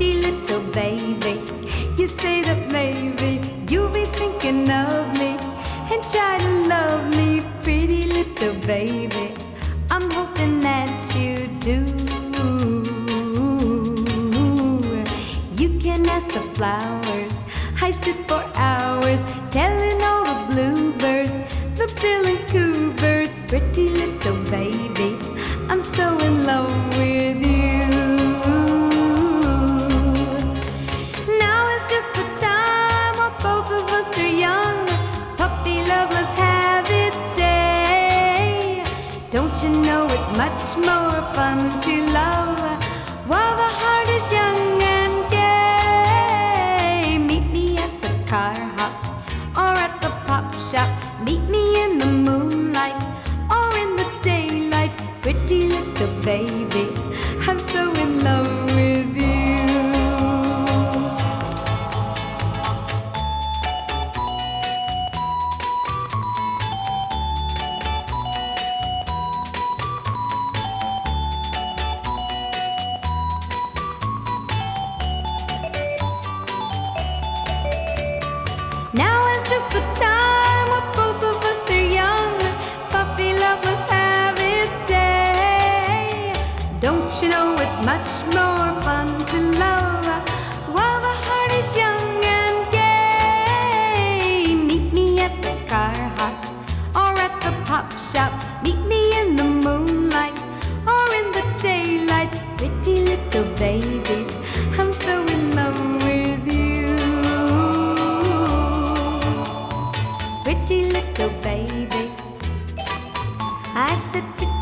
pretty little baby. You say that maybe you'll be thinking of me and try to love me, pretty little baby. I'm hoping that you do. You can ask the flowers, I sit for hours telling all the bluebirds, the bill and coo birds, pretty little baby, I'm so in love with you. Now is just the time while both of us are young. Puppy love must have its day. Don't you know it's much more fun to love while the heart is young and gay? Meet me at the car hop or at the pop shop. Meet me in the moonlight or in the daylight, pretty little baby, I'm so in love with you. Now is just the time when both of us are young. Puppy love must have its day. Don't you know it's much more fun to love while the heart is young and gay? Meet me at the car hop or at the pop shop. Meet me in the moonlight or in the daylight, pretty little baby, I'm so in love with you. Pretty little baby, I said pretty